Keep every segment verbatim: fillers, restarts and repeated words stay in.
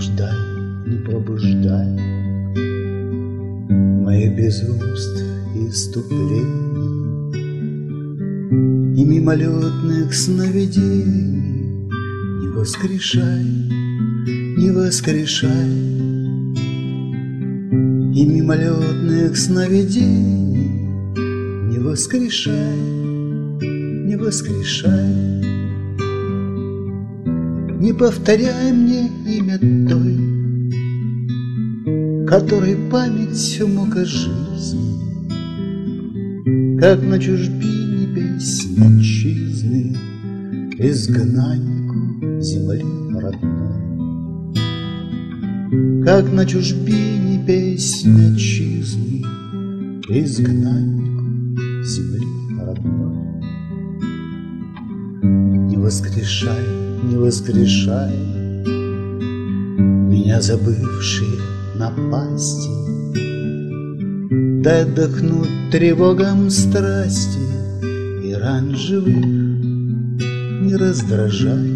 пробуждай, не пробуждай мои безумств и иступлений и мимолетных сновидений. Не воскрешай, не воскрешай и мимолетных сновидений. Не воскрешай, не воскрешай. Не повторяй мне имя той, которой память мука жизни, как на чужбине песнь отчизны, изгнаннику земли родной. Как на чужбине песнь отчизны, изгнаннику земли родной. Не воскрешай, не воскрешай меня, забывшие напасти. Дай отдохнуть тревогам страсти, и ран живых не раздражай.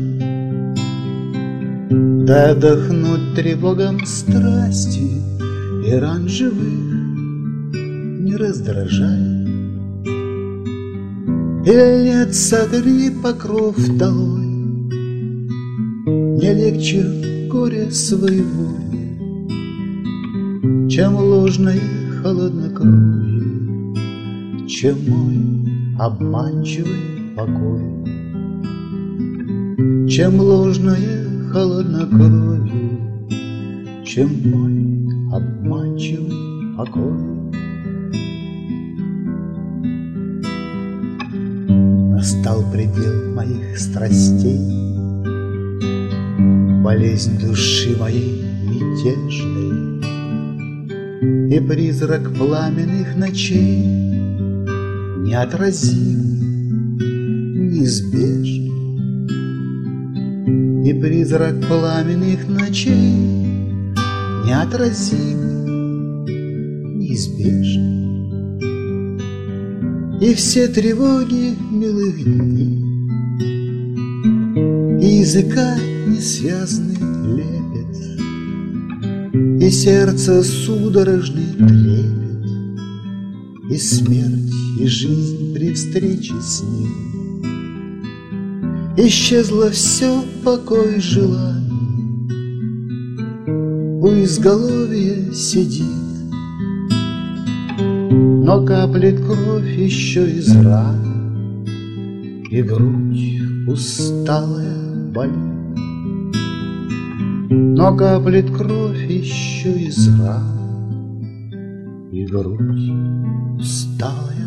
Дай отдохнуть тревогам страсти, и ран живых не раздражай. Или нет, согни покров долой, не легче горе своего, чем ложной холоднокровие, чем мой обманчивый покой, чем ложное холоднокровие, чем мой обманчивый покой. Настал предел моих страстей, болезнь души моей мятежной, и призрак пламенных ночей неотразим, неизбежный. И призрак пламенных ночей неотразим, неизбежный. И все тревоги милых дней, и языка несвязный лепет, и сердце судорожный трепет, и смерть, и жизнь при встрече с ним. Исчезло все, покой желаний, у изголовья сидит, но каплет кровь еще из ран, и грудь усталая болит. Но каплет кровь еще из ран, и грудь усталая